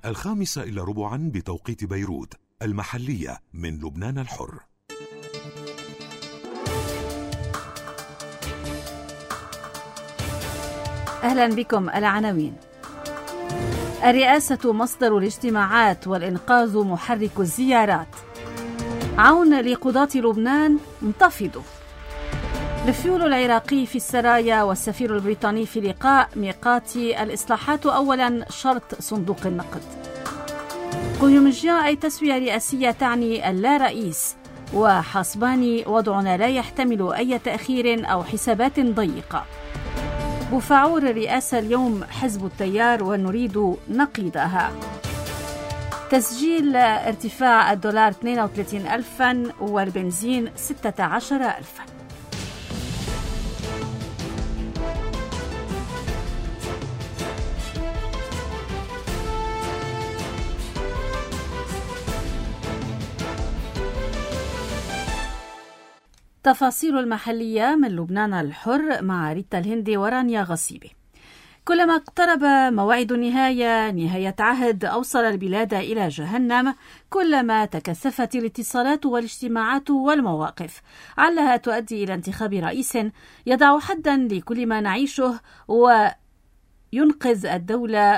5:15 بتوقيت بيروت المحلية من لبنان الحر. أهلا بكم. العناوين: الرئاسة مصدر الاجتماعات والإنقاذ محرك الزيارات. عون لقضاة لبنان انتفضوا. الفيول العراقي في السرايا والسفير البريطاني في لقاء. ميقات الإصلاحات أولا شرط صندوق النقد. قيومجيان أي تسوية رئاسية تعني اللا رئيس. وحسباني وضعنا لا يحتمل أي تأخير أو حسابات ضيقة. بوفاعور الرئاسة اليوم حزب التيار ونريد نقيضها. تسجيل ارتفاع الدولار 32,000 والبنزين 16,000. تفاصيل المحلية من لبنان الحر مع ريتا الهندي ورانيا غصيبي. كلما اقترب موعد نهاية عهد أوصل البلاد إلى جهنم، كلما تكثفت الاتصالات والاجتماعات والمواقف، علها تؤدي إلى انتخاب رئيس يضع حدا لكل ما نعيشه وينقذ الدولة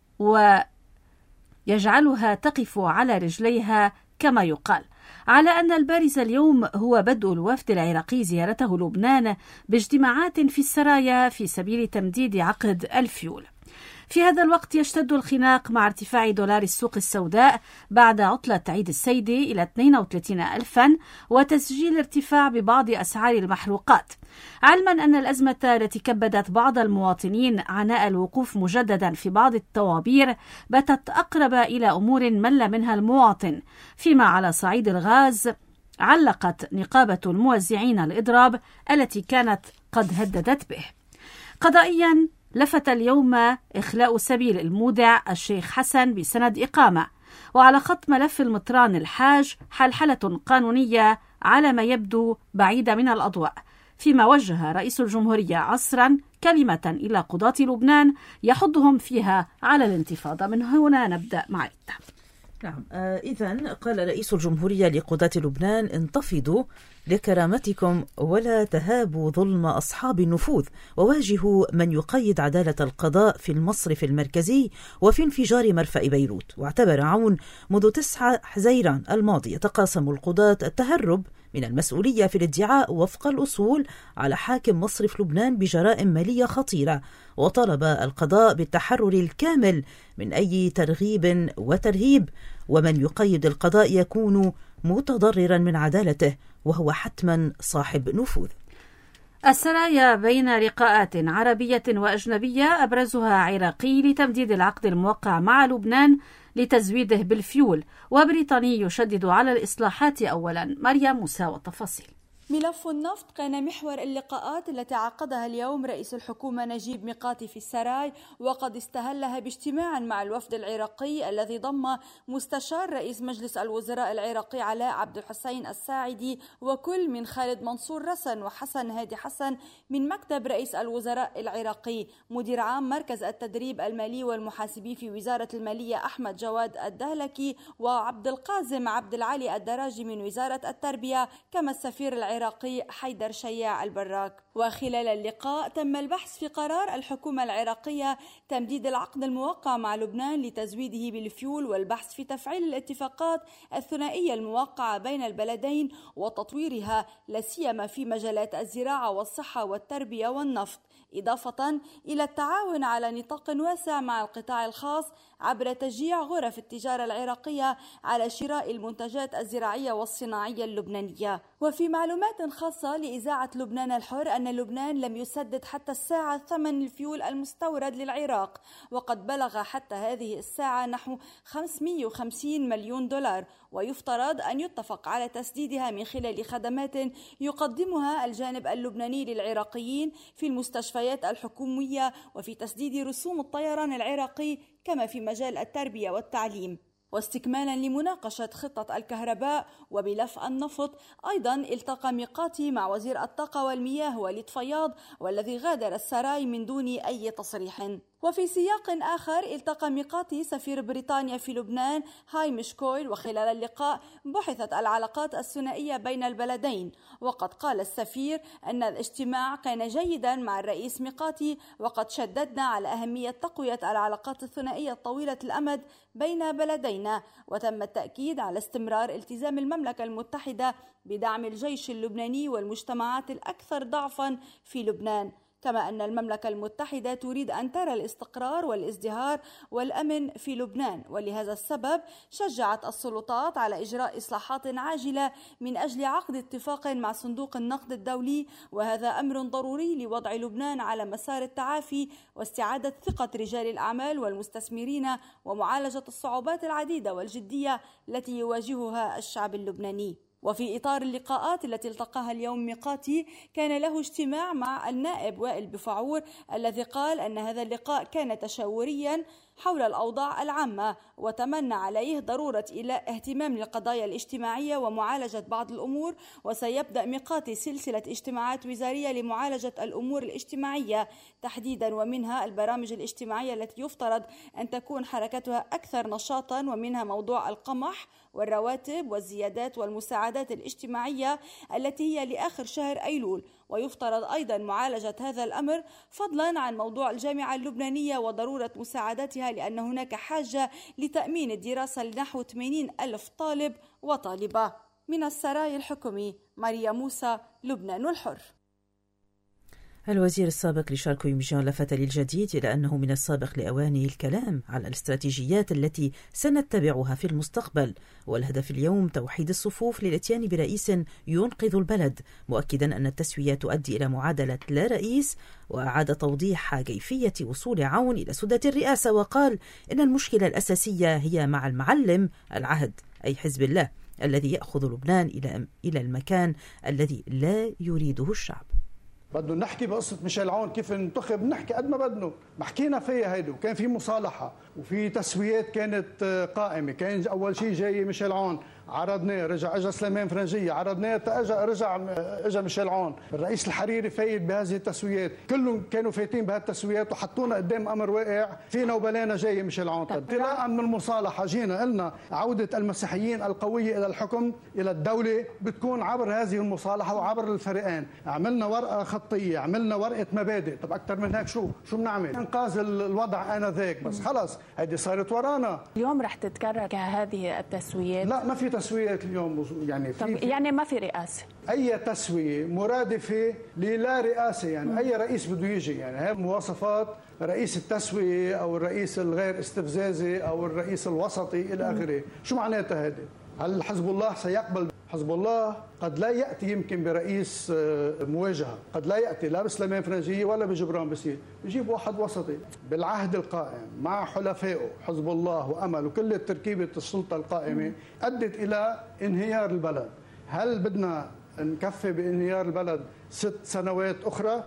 ويجعلها تقف على رجليها كما يقال. على أن البارز اليوم هو بدء الوفد العراقي زيارته لبنان باجتماعات في السرايا في سبيل تمديد عقد الفيول. في هذا الوقت يشتد الخناق مع ارتفاع دولار السوق السوداء بعد عطلة عيد السيد إلى 32,000 وتسجيل ارتفاع ببعض أسعار المحروقات، علما أن الأزمة التي كبدت بعض المواطنين عناء الوقوف مجددا في بعض الطوابير باتت أقرب إلى أمور مل منها المواطن. فيما على صعيد الغاز علقت نقابة الموزعين الإضراب التي كانت قد هددت به. قضائيا لفت اليوم إخلاء سبيل المودع الشيخ حسن بسند إقامة، وعلى خط ملف المطران الحاج حلحلة قانونية على ما يبدو بعيدة من الأضواء، فيما وجه رئيس الجمهورية عصرا كلمة إلى قضاة لبنان يحضهم فيها على الانتفاضة. من هنا نبدأ مع ريتا. نعم، إذن قال رئيس الجمهورية لقضاة لبنان: انتفضوا لكرامتكم ولا تهابوا ظلم أصحاب النفوذ، وواجهوا من يقيد عدالة القضاء في المصرف المركزي وفي انفجار مرفأ بيروت. واعتبر عون منذ 9 حزيران الماضي يتقاسم القضاة التهرب من المسؤولية في الادعاء وفق الأصول على حاكم مصرف لبنان بجرائم مالية خطيرة، وطلب القضاء بالتحرر الكامل من أي ترغيب وترهيب، ومن يقيد القضاء يكون متضررا من عدالته وهو حتما صاحب نفوذ. السرايا بين لقاءات عربية وأجنبية أبرزها عراقي لتمديد العقد الموقع مع لبنان لتزويده بالفيول، وبريطاني يشدد على الإصلاحات أولا. مريم موسى والتفاصيل. ملف النفط كان محور اللقاءات التي عقدها اليوم رئيس الحكومة نجيب ميقاتي في السراي، وقد استهلها باجتماع مع الوفد العراقي الذي ضم مستشار رئيس مجلس الوزراء العراقي علاء عبد الحسين الساعدي، وكل من خالد منصور رسن وحسن هادي حسن من مكتب رئيس الوزراء العراقي، مدير عام مركز التدريب المالي والمحاسبي في وزارة المالية أحمد جواد الدهلكي، وعبد القاسم عبد العالي الدراجي من وزارة التربية، كما السفير العراقي حيدر شياع البراك. وخلال اللقاء تم البحث في قرار الحكومة العراقية تمديد العقد الموقع مع لبنان لتزويده بالفيول، والبحث في تفعيل الاتفاقات الثنائية الموقعة بين البلدين وتطويرها، لا سيما في مجالات الزراعة والصحة والتربية والنفط، إضافة إلى التعاون على نطاق واسع مع القطاع الخاص عبر تشجيع غرف التجارة العراقية على شراء المنتجات الزراعية والصناعية اللبنانية. وفي معلومات خاصة لإذاعة لبنان الحر أن لبنان لم يسدد حتى الساعة ثمن الفيول المستورد للعراق، وقد بلغ حتى هذه الساعة نحو 550 مليون دولار، ويفترض أن يتفق على تسديدها من خلال خدمات يقدمها الجانب اللبناني للعراقيين في المستشفيات الحكومية وفي تسديد رسوم الطيران العراقي، كما في مجال التربية والتعليم. واستكمالا لمناقشة خطة الكهرباء وملف النفط. أيضا التقى ميقاتي مع وزير الطاقة والمياه وليد فياض والذي غادر السراي من دون أي تصريح. وفي سياق آخر التقى ميقاتي سفير بريطانيا في لبنان هايمش كويل، وخلال اللقاء بحثت العلاقات الثنائية بين البلدين. وقد قال السفير أن الاجتماع كان جيدا مع الرئيس ميقاتي، وقد شددنا على أهمية تقوية العلاقات الثنائية طويلة الأمد بين بلدينا، وتم التأكيد على استمرار التزام المملكة المتحدة بدعم الجيش اللبناني والمجتمعات الأكثر ضعفا في لبنان، كما أن المملكة المتحدة تريد أن ترى الاستقرار والازدهار والأمن في لبنان. ولهذا السبب شجعت السلطات على إجراء إصلاحات عاجلة من أجل عقد اتفاق مع صندوق النقد الدولي، وهذا أمر ضروري لوضع لبنان على مسار التعافي واستعادة ثقة رجال الأعمال والمستثمرين ومعالجة الصعوبات العديدة والجدية التي يواجهها الشعب اللبناني. وفي إطار اللقاءات التي التقاها اليوم ميقاتي كان له اجتماع مع النائب وائل بفعور الذي قال أن هذا اللقاء كان تشاوريا حول الأوضاع العامة، وتمنى عليه ضرورة اهتمام للقضايا الاجتماعية ومعالجة بعض الأمور. وسيبدأ ميقاتي سلسلة اجتماعات وزارية لمعالجة الأمور الاجتماعية تحديدا، ومنها البرامج الاجتماعية التي يفترض أن تكون حركتها أكثر نشاطا، ومنها موضوع القمح والرواتب والزيادات والمساعدات الاجتماعية التي هي لآخر شهر أيلول. ويفترض أيضا معالجة هذا الأمر فضلا عن موضوع الجامعة اللبنانية وضرورة مساعدتها، لأن هناك حاجة لتأمين الدراسة لنحو 80,000 طالب وطالبة. من السراي الحكومي ماريا موسى، لبنان الحر. الوزير السابق ريشار كويمجان لفت للجديد إلى أنه من السابق لأوانه الكلام على الاستراتيجيات التي سنتبعها في المستقبل، والهدف اليوم توحيد الصفوف للاتيان برئيس ينقذ البلد، مؤكدا أن التسوية تؤدي إلى معادلة لا رئيس، وأعاد توضيح كيفية وصول عون إلى سدة الرئاسة، وقال إن المشكلة الأساسية هي مع المعلم العهد أي حزب الله الذي يأخذ لبنان إلى المكان الذي لا يريده الشعب. بدنا نحكي بقصة ميشيل عون كيف انتخب، نحكي قد ما بدنا، ما حكينا فيها هيدي، وكان في مصالحة وفي تسويات كانت قائمة. كان أول شيء جاي ميشيل عون عرضناه، رجع اجى سليمان فرنجية عرضناه، رجع ميشيل عون، الرئيس الحريري فايد بهذه التسويات، كلهم كانوا فايتين بهالتسويات وحطونا قدام امر واقع فينا وبلانا جاي ميشيل عون. انطلاقا من المصالحة جينا قلنا عودة المسيحيين القوية الى الحكم الى الدولة بتكون عبر هذه المصالحة وعبر الفريقين. عملنا ورقة خطية، عملنا ورقة مبادئ، طب اكثر من هيك شو بنعمل؟ انقاذ الوضع انذاك، بس خلص هيدي صارت ورانا. اليوم رح تتكرر هذه التسويات؟ لا، ما في تسويات اليوم، يعني يعني ما في رئاسة. أي تسوية مرادفة للا رئاسة، يعني أي رئيس بده يجي، يعني هي مواصفات رئيس التسوية أو الرئيس الغير استفزازي أو الرئيس الوسطي إلى آخره. شو معناتها هذا؟ هل حزب الله سيقبل؟ حزب الله قد لا يأتي يمكن برئيس مواجهة، قد لا يأتي لا بسليمان فرنجية ولا بجبران بسيط، يجيب واحد وسطي بالعهد القائم مع حلفائه حزب الله وأمل وكل تركيبة السلطة القائمة أدت إلى انهيار البلد. هل بدنا نكفي بانهيار البلد 6 سنوات أخرى؟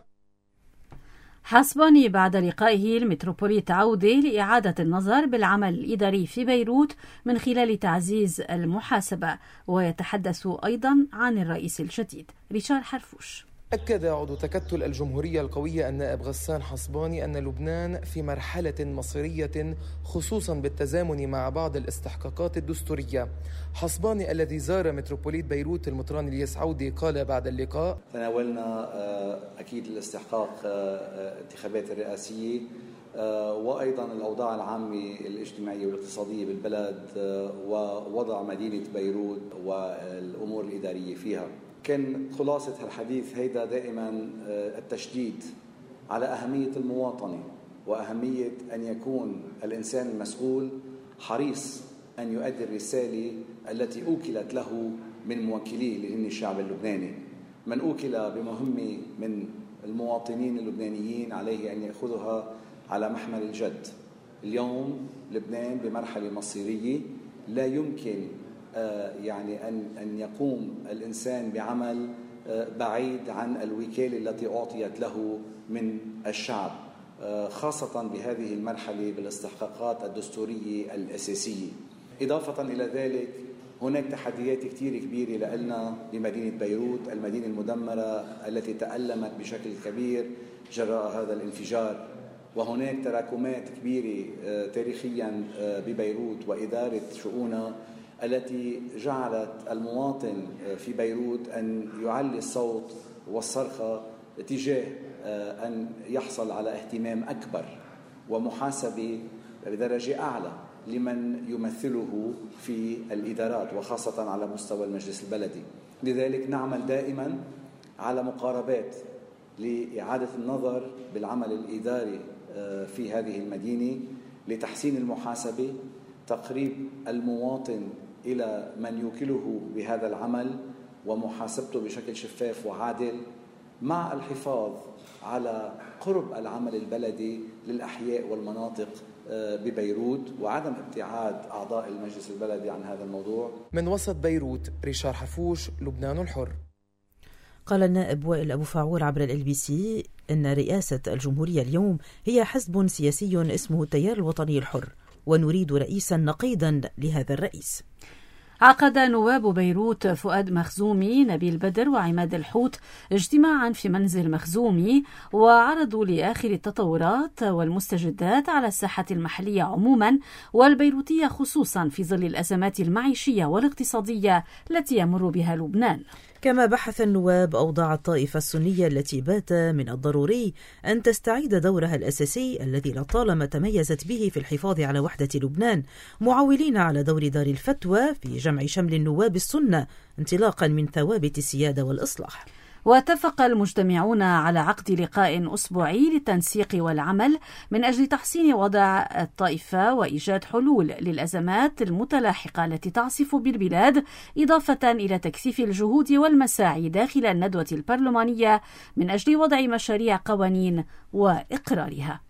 حسباني بعد لقائه المتروبوليت عودة لإعادة النظر بالعمل الإداري في بيروت من خلال تعزيز المحاسبة، ويتحدث أيضا عن الرئيس الجديد ريشار حرفوش. أكد عضو تكتل الجمهورية القوية النائب غسان حسباني أن لبنان في مرحلة مصيرية خصوصا بالتزامن مع بعض الاستحقاقات الدستورية. حسباني الذي زار متروبوليت بيروت المطران الياس عودة قال بعد اللقاء: تناولنا أكيد الاستحقاق الانتخابات الرئاسية وأيضا الأوضاع العامة الاجتماعية والاقتصادية بالبلد ووضع مدينة بيروت والأمور الإدارية فيها. كان خلاصة الحديث هيدا دائما التشديد على أهمية المواطنة وأهمية أن يكون الإنسان المسؤول حريص أن يؤدي الرسالة التي أوكلت له من موكليه اللي هن الشعب اللبناني. من أوكل بمهمة من المواطنين اللبنانيين عليه أن يأخذها على محمل الجد. اليوم لبنان بمرحلة مصيرية لا يمكن يعني أن يقوم الإنسان بعمل بعيد عن الوكالة التي أعطيت له من الشعب، خاصة بهذه المرحلة بالاستحقاقات الدستورية الأساسية. إضافة إلى ذلك هناك تحديات كتير كبيرة لنا بمدينة بيروت، المدينة المدمرة التي تألمت بشكل كبير جراء هذا الانفجار، وهناك تراكمات كبيرة تاريخيا ببيروت وإدارة شؤونها التي جعلت المواطن في بيروت أن يعلي الصوت والصرخة تجاه أن يحصل على اهتمام أكبر ومحاسبة بدرجة أعلى لمن يمثله في الإدارات وخاصة على مستوى المجلس البلدي. لذلك نعمل دائما على مقاربات لإعادة النظر بالعمل الإداري في هذه المدينة لتحسين المحاسبة، تقريب المواطن إلى من يوكله بهذا العمل ومحاسبته بشكل شفاف وعادل، مع الحفاظ على قرب العمل البلدي للأحياء والمناطق ببيروت وعدم ابتعاد أعضاء المجلس البلدي عن هذا الموضوع. من وسط بيروت، ريشار حفوش، لبنان الحر. قال النائب وائل أبو فاعور عبر LBC إن رئاسة الجمهورية اليوم هي حزب سياسي اسمه التيار الوطني الحر، ونريد رئيسا نقيضا لهذا الرئيس. عقد نواب بيروت فؤاد مخزومي، نبيل بدر وعماد الحوت اجتماعا في منزل مخزومي، وعرضوا لآخر التطورات والمستجدات على الساحة المحلية عموما والبيروتية خصوصا في ظل الأزمات المعيشية والاقتصادية التي يمر بها لبنان. كما بحث النواب أوضاع الطائفة السنية التي بات من الضروري أن تستعيد دورها الأساسي الذي لطالما تميزت به في الحفاظ على وحدة لبنان، معولين على دور دار الفتوى في جمع شمل النواب السنة انطلاقا من ثوابت السيادة والإصلاح. واتفق المجتمعون على عقد لقاء أسبوعي للتنسيق والعمل من أجل تحسين وضع الطائفة وإيجاد حلول للأزمات المتلاحقة التي تعصف بالبلاد، إضافة إلى تكثيف الجهود والمساعي داخل الندوة البرلمانية من أجل وضع مشاريع قوانين وإقرارها.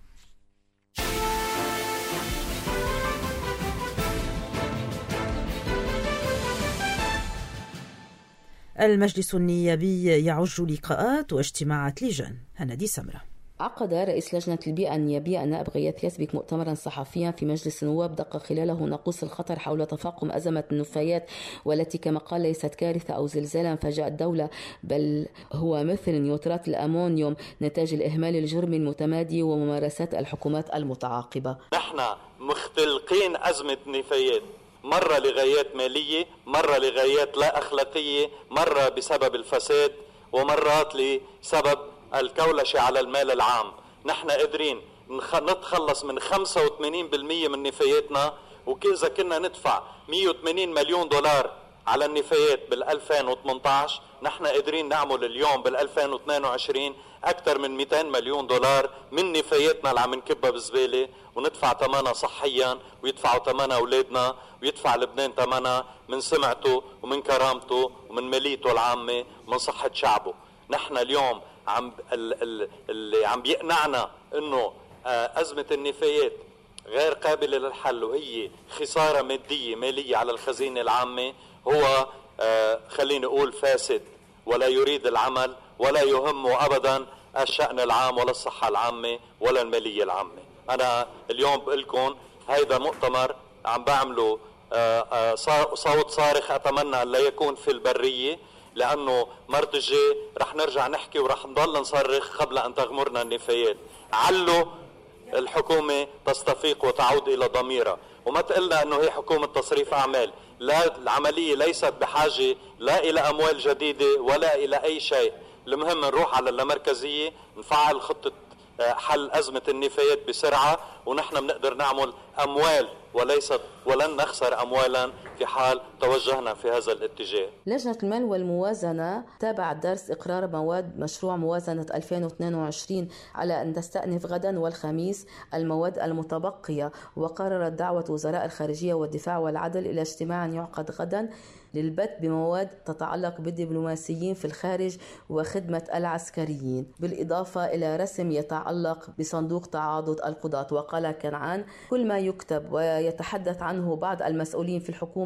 المجلس النيابي يعج لقاءات واجتماعات لجان. هندي سمرة. عقد رئيس لجنة البيئة النيابية النائب غياث يسبك مؤتمرا صحفيا في مجلس النواب دق خلاله ناقوس الخطر حول تفاقم أزمة النفايات، والتي كما قال ليست كارثة أو زلزالا فاجأ الدولة، بل هو مثل نيوترات الأمونيوم نتاج الإهمال الجرمي المتمادي وممارسات الحكومات المتعاقبة. نحن مختلقين أزمة نفايات، مرة لغايات مالية، مرة لغايات لا أخلاقية، مرة بسبب الفساد، ومرات لسبب الكولشة على المال العام. نحن قادرين نتخلص من 85% من نفاياتنا، وكذا كنا ندفع 180 مليون دولار على النفايات بال2018، نحن قادرين نعمل اليوم بال2022 أكثر من 200 مليون دولار من نفاياتنا اللي عم نكبها بالزبالة، وندفع ثمنها صحيا، ويدفعوا ثمنها أولادنا، ويدفع لبنان ثمنها من سمعته ومن كرامته ومن ماليته العامة ومن صحة شعبه. نحن اليوم اللي عم بيقنعنا إنه أزمة النفايات غير قابلة للحل وهي خسارة مالية على الخزينة العامة هو خليني أقول فاسد، ولا يريد العمل ولا يهمه أبدا الشأن العام ولا الصحة العامة ولا المالية العامة. أنا اليوم بقول لكم هيدا مؤتمر عم بعمله صوت صارخ، أتمنى أن لا يكون في البرية، لأنه مرة الجاي رح نرجع نحكي ورح نضل نصرخ قبل أن تغمرنا النفايات. علوا الحكومة تستفيق وتعود إلى ضميرها، وما تقلنا أنه هي حكومة تصريف أعمال. لا، العملية ليست بحاجة لا إلى أموال جديدة ولا إلى أي شيء. المهم نروح على اللامركزية، نفعل خطة حل أزمة النفايات بسرعة، ونحن بنقدر نعمل أموال ولن نخسر أموالا في حال توجهنا في هذا الاتجاه. لجنة المال والموازنة تابعت درس إقرار مواد مشروع موازنة 2022 على أن تستأنف غدا والخميس المواد المتبقية، وقررت دعوة وزراء الخارجية والدفاع والعدل إلى اجتماع يعقد غدا للبت بمواد تتعلق بالدبلوماسيين في الخارج وخدمة العسكريين، بالإضافة إلى رسم يتعلق بصندوق تعاضد القضاة. وقال كنعان: كل ما يكتب ويتحدث عنه بعض المسؤولين في الحكومة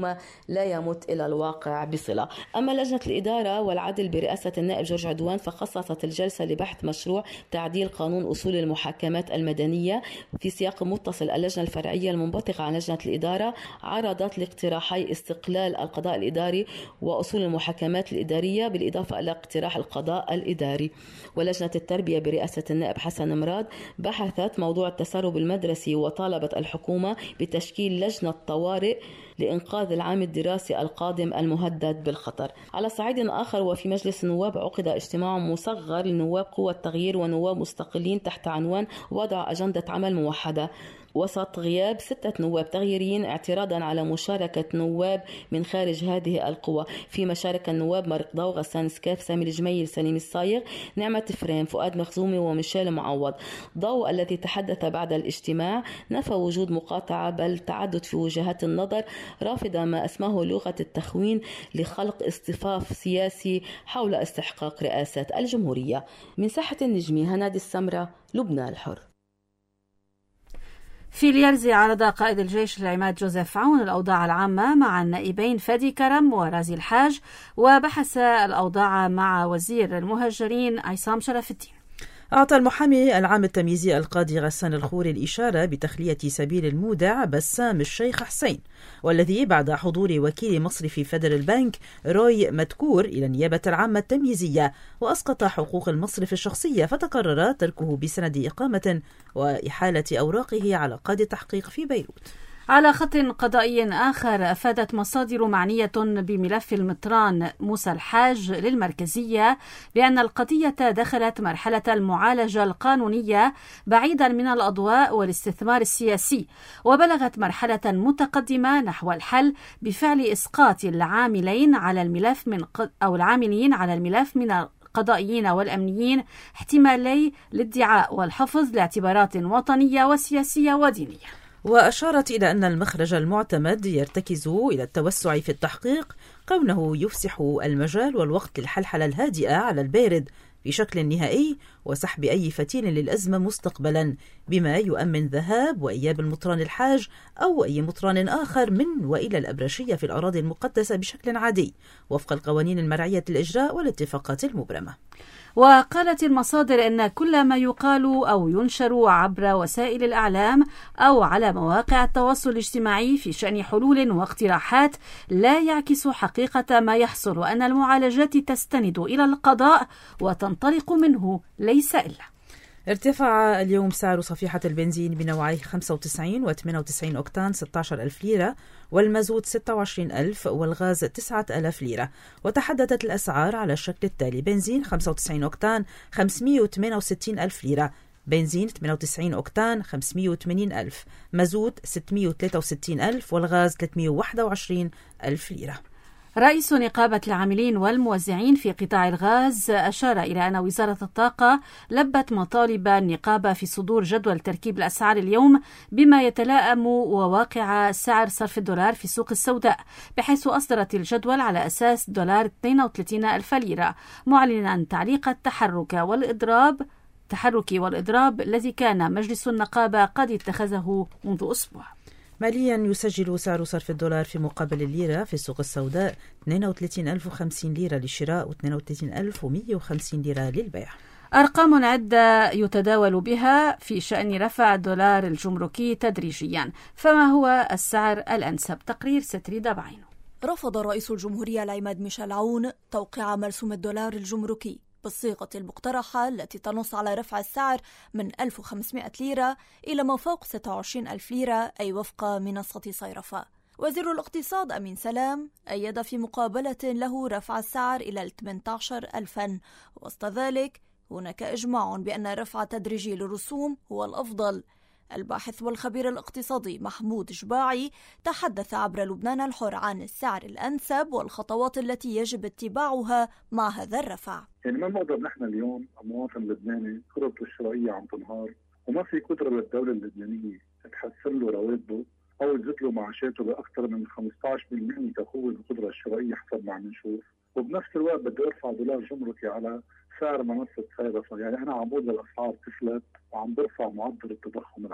الحكومة لا يمت إلى الواقع بصلة. أما لجنة الإدارة والعدل برئاسة النائب جورج عدوان فخصصت الجلسة لبحث مشروع تعديل قانون أصول المحاكمات المدنية. في سياق متصل، اللجنة الفرعية المنبثقة عن لجنة الإدارة عرضت لاقتراحي استقلال القضاء الإداري وأصول المحاكمات الإدارية بالإضافة إلى اقتراح القضاء الإداري. ولجنة التربية برئاسة النائب حسن مراد بحثت موضوع التسرب المدرسي وطالبت الحكومة بتشكيل لجنة طوارئ لإنقاذ العام الدراسي القادم المهدد بالخطر. على صعيد آخر، وفي مجلس النواب عقد اجتماع مصغر لنواب قوى التغيير ونواب مستقلين تحت عنوان وضع أجندة عمل موحدة وسط غياب 6 نواب تغييريين اعتراضا على مشاركة نواب من خارج هذه القوى. فيما شارك النواب مارق ضو، غسان سكاف، سامي الجميل، سليم الصايغ، نعمة فريم، فؤاد مخزومي وميشيل معوض. ضو الذي تحدث بعد الاجتماع نفى وجود مقاطعة بل تعدد في وجهات النظر، رافضا ما اسمه لغة التخوين لخلق اصطفاف سياسي حول استحقاق رئاسة الجمهورية. من ساحة النجمي، هنادي السمرة، لبنان الحر. في اليرزي عرض قائد الجيش العماد جوزيف عون الأوضاع العامة مع النائبين فادي كرم ورازي الحاج، وبحث الأوضاع مع وزير المهاجرين عصام شرف الدين. أعطى المحامي العام التمييزي القاضي غسان الخوري الإشارة بتخلية سبيل المودع بسام الشيخ حسين، والذي بعد حضور وكيل مصرف فيدرال بنك روي مدكور إلى النيابة العامة التمييزية وأسقط حقوق المصرف الشخصية، فتقرر تركه بسند إقامة وإحالة أوراقه على قاضي التحقيق في بيروت. على خط قضائي آخر، أفادت مصادر معنية بملف المطران موسى الحاج للمركزية بأن القضية دخلت مرحلة المعالجة القانونية بعيدا من الأضواء والاستثمار السياسي، وبلغت مرحلة متقدمة نحو الحل بفعل إسقاط العاملين على الملف العاملين على الملف من القضائيين والأمنيين احتمالي الادعاء والحفظ لاعتبارات وطنية وسياسية ودينية. وأشارت إلى أن المخرج المعتمد يرتكز إلى التوسع في التحقيق، كونه يفسح المجال والوقت للحلحلة الهادئة على البارد بشكل نهائي وسحب أي فتيل للأزمة مستقبلا، بما يؤمن ذهاب وإياب المطران الحاج أو أي مطران آخر من وإلى الأبرشية في الأراضي المقدسة بشكل عادي وفق القوانين المرعية الإجراء والاتفاقات المبرمة. وقالت المصادر أن كل ما يقال أو ينشر عبر وسائل الإعلام أو على مواقع التواصل الاجتماعي في شأن حلول واقتراحات لا يعكس حقيقة ما يحصل، وأن المعالجات تستند إلى القضاء وتنطلق منه ليس إلا. ارتفع اليوم سعر صفيحة البنزين بنوعيه 95 و 98 أوكتان 16,000 ليرة، والمازوت 26,000 والغاز 9,000 ليرة. وتحددت الأسعار على الشكل التالي: بنزين 95 أوكتان 568,000 ليرة، بنزين 98 أوكتان 580,000، مازوت 663,000 والغاز 321,000 ليرة. رئيس نقابة العاملين والموزعين في قطاع الغاز أشار إلى أن وزارة الطاقة لبت مطالب النقابة في صدور جدول تركيب الأسعار اليوم بما يتلائم وواقع سعر صرف الدولار في السوق السوداء، بحيث أصدرت الجدول على أساس دولار 32,000 ليرة، معلنا تعليق التحرك والإضراب الذي كان مجلس النقابة قد اتخذه منذ أسبوع. ماليا يسجل سعر صرف الدولار في مقابل الليرة في السوق السوداء 32,050 ليرة للشراء و 32,150 ليرة للبيع. أرقام عدة يتداول بها في شأن رفع الدولار الجمركي تدريجيا، فما هو السعر الأنسب؟ تقرير ستريد بعينه. رفض رئيس الجمهورية العماد ميشيل عون توقيع مرسوم الدولار الجمركي بالصيغة المقترحة التي تنص على رفع السعر من 1500 ليرة إلى ما فوق 26,000 ليرة، أي وفق منصة صيرفة. وزير الاقتصاد أمين سلام أيد في مقابلة له رفع السعر إلى 18,000. وسط ذلك هناك إجماع بأن الرفع التدريجي للرسوم هو الأفضل. الباحث والخبير الاقتصادي محمود جباعي تحدث عبر لبنان الحر عن السعر الأنسب والخطوات التي يجب اتباعها مع هذا الرفع. يعني ما نقدر نحن اليوم مواطن لبناني قدرته الشرائية عم تنهار وما في قدرة للدولة اللبنانية تحسن له رواتبه أو تزيد له معاشاته بأكثر من 15% كقوة القدرة الشرائية حسب ما عم نشوف، وبنفس الوقت بدي أرفع دولار جمركي على سعر منصة صيرفة. يعني أنا عم بقول للأسعار تفلت وعم برفع معدل التضخم العام.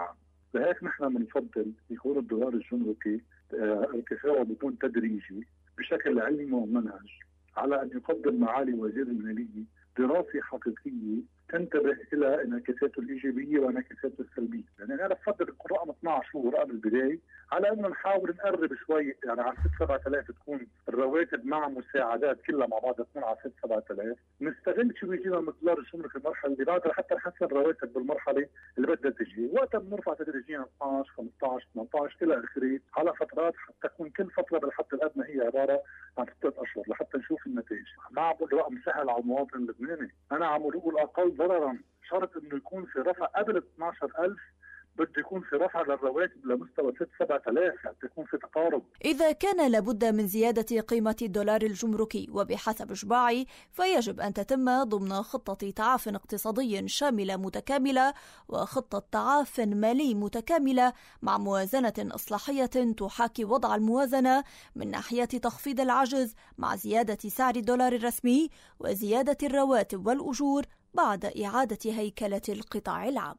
لهيك نحن بنفضل يكون الدولار الجمركي ارتفاعه بيكون تدريجي بشكل علمي ومنهج، على أن يقدم معالي وزير المالية دراسة حقيقية تنتبه إلى انعكاساته الإيجابية وانعكاساته السلبية. يعني أنا بفضل يكون رقم 12 شهور قبل البداية، على أنه نحاول نقرب شوي، يعني على 6-7,000 تكون الرواتب مع مساعدات كلها مع بعض تكون على 6-7,000. نستغل شو بيجينا من الدولار الجمركي المرحلة اللي بعدها حتى نحسن الرواتب بالمرحلة اللي بدها تجي، وقتها بنرفع تدريجيا 12 15 18 إلى آخره على فترات، حتى تكون كل فترة بالحد الأدنى هي عبارة عن 6 أشهر لحتى نشوف النتائج. ما عم بقول رقم سهل على المواطن اللبناني، أنا عم بقول أقل ضررا، شرط انه يكون في رفع قبل 12,000 بده يكون في رفع للرواتب لمستوى 6-7,000 حتى يكون في تقارب. إذا كان لابد من زيادة قيمة الدولار الجمركي وبحسب إشباعي فيجب أن تتم ضمن خطة تعاف اقتصادي شاملة متكاملة وخطة تعاف مالي متكاملة مع موازنة إصلاحية تحاكي وضع الموازنة من ناحية تخفيض العجز مع زيادة سعر الدولار الرسمي وزيادة الرواتب والأجور بعد إعادة هيكلة القطاع العام.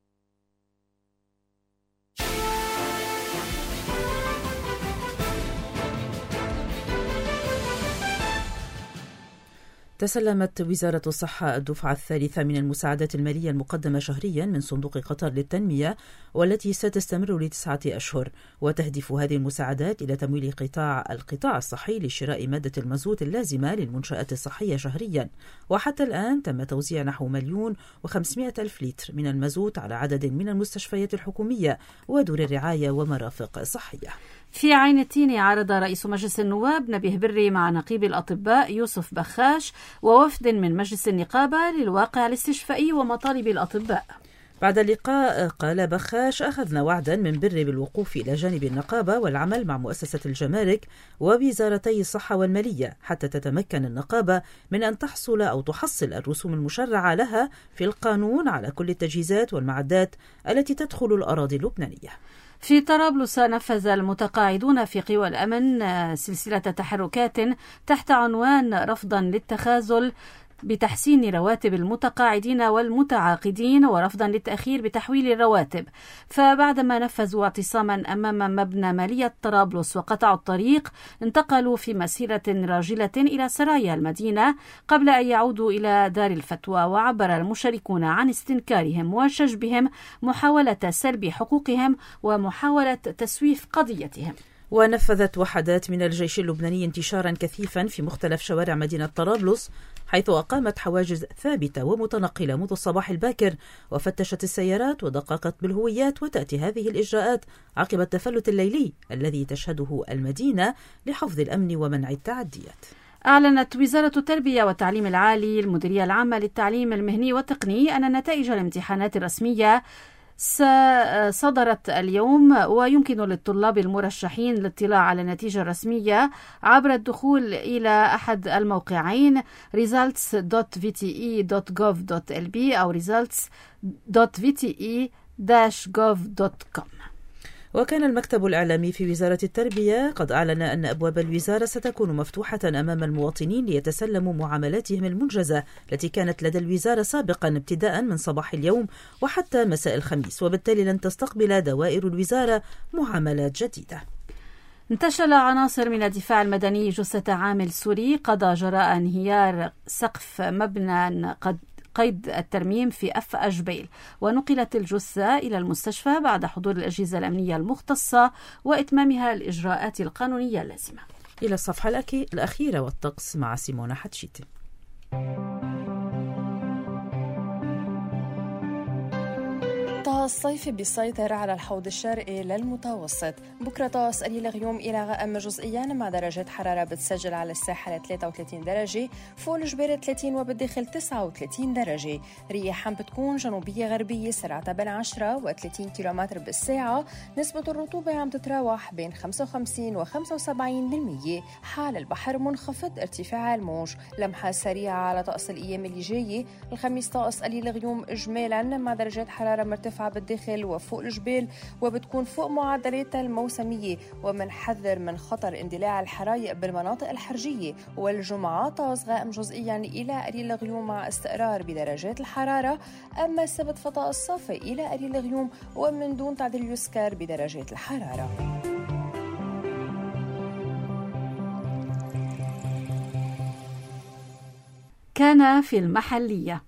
تسلمت وزارة الصحة الدفعة الثالثة من المساعدات المالية المقدمة شهريا من صندوق قطر للتنمية، والتي ستستمر ل9 أشهر، وتهدف هذه المساعدات إلى تمويل القطاع الصحي لشراء مادة المازوت اللازمة للمنشآت الصحية شهريا. وحتى الآن تم توزيع نحو 1,500,000 لتر من المازوت على عدد من المستشفيات الحكومية ودور الرعاية ومرافق صحية. في عين التين عرض رئيس مجلس النواب نبيه بري مع نقيب الأطباء يوسف بخاش ووفد من مجلس النقابة للواقع الاستشفائي ومطالب الأطباء. بعد اللقاء قال بخاش: أخذنا وعدا من بري بالوقوف إلى جانب النقابة والعمل مع مؤسسة الجمارك ووزارتي الصحة والمالية حتى تتمكن النقابة من أن تحصل الرسوم المشرعة لها في القانون على كل التجهيزات والمعدات التي تدخل الأراضي اللبنانية. في طرابلس نفذ المتقاعدون في قوى الأمن سلسلة تحركات تحت عنوان رفضا للتخاذل بتحسين رواتب المتقاعدين والمتعاقدين ورفضا للتأخير بتحويل الرواتب. فبعدما نفذوا اعتصاما أمام مبنى مالية طرابلس وقطعوا الطريق، انتقلوا في مسيرة راجلة إلى سرايا المدينة قبل أن يعودوا إلى دار الفتوى. وعبر المشاركون عن استنكارهم وشجبهم محاولة سلب حقوقهم ومحاولة تسويف قضيتهم. ونفذت وحدات من الجيش اللبناني انتشارا كثيفا في مختلف شوارع مدينة طرابلس، حيث أقامت حواجز ثابتة ومتنقلة منذ الصباح الباكر وفتشت السيارات ودققت بالهويات. وتأتي هذه الإجراءات عقب التفلت الليلي الذي تشهده المدينة لحفظ الأمن ومنع التعديات. أعلنت وزارة التربية والتعليم العالي المديرية العامة للتعليم المهني والتقني أن نتائج الامتحانات الرسمية صدرت اليوم، ويمكن للطلاب المرشحين الاطلاع على النتيجة الرسمية عبر الدخول إلى أحد الموقعين results.vte.gov.lb أو results.vte-gov.com. وكان المكتب الإعلامي في وزارة التربية قد أعلن أن أبواب الوزارة ستكون مفتوحة أمام المواطنين ليتسلموا معاملاتهم المنجزة التي كانت لدى الوزارة سابقا ابتداء من صباح اليوم وحتى مساء الخميس، وبالتالي لن تستقبل دوائر الوزارة معاملات جديدة. انتشل عناصر من الدفاع المدني جثة عامل سوري قضى جراء انهيار سقف مبنى قيد الترميم في أجبيل، ونقلت الجثة إلى المستشفى بعد حضور الأجهزة الأمنية المختصة وإتمامها الإجراءات القانونية اللازمة. إلى الصفحة الأخيرة والطقس مع سيمونة حتشيتي. طقس صيفي بيسيطر على الحوض الشرقي للمتوسط. بكرة طقس قليل غيوم إلى غائم جزئيا مع درجات حرارة بتسجل على الساحل 33 درجة، فوق الجبال 30 وبالداخل 39 درجة. رياح بتكون جنوبية غربية سرعتها بين 10 و30 كيلومتر بالساعة. نسبة الرطوبة عم تتراوح بين 55 و75%. حال البحر منخفض ارتفاع الموج. لمحة سريعة على طقس الأيام اللي جاية. الخميس طقس قليل غيوم إجمالا مع درجات حرارة مرتفعة مرتفعة بالداخل وفوق الجبال وبتكون فوق معدلاتها الموسمية، ومنحذر من خطر اندلاع الحرايق بالمناطق الحرجية. والجمعة طقس غائم جزئيا إلى قليل الغيوم مع استقرار بدرجات الحرارة، أما السبت فطقس صافي إلى قليل الغيوم ومن دون تعديل يذكر بدرجات الحرارة. كان في المحلية.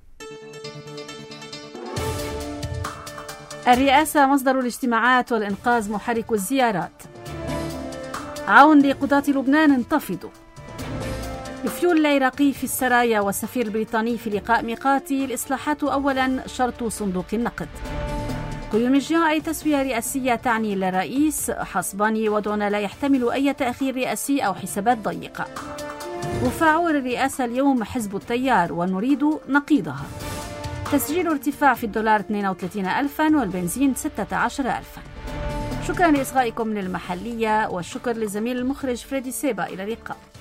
الرئاسة مصدر الاجتماعات والإنقاذ محرك الزيارات. عون لقضاة لبنان انتفضوا. الفيول العراقي في السرايا والسفير البريطاني في لقاء ميقاتي. الإصلاحات أولا شرط صندوق النقد. قيومجيان أي تسوية رئاسية تعني للرئيس. حصباني وضعنا لا يحتمل أي تأخير رئاسي أو حسابات ضيقة. مفاعول الرئاسة اليوم حزب التيار ونريد نقيضها. تسجيل ارتفاع في الدولار 32,000 والبنزين 16,000. شكرا لإصغائكم للمحلية، والشكر لزميل المخرج فريدي سيبا. إلى اللقاء.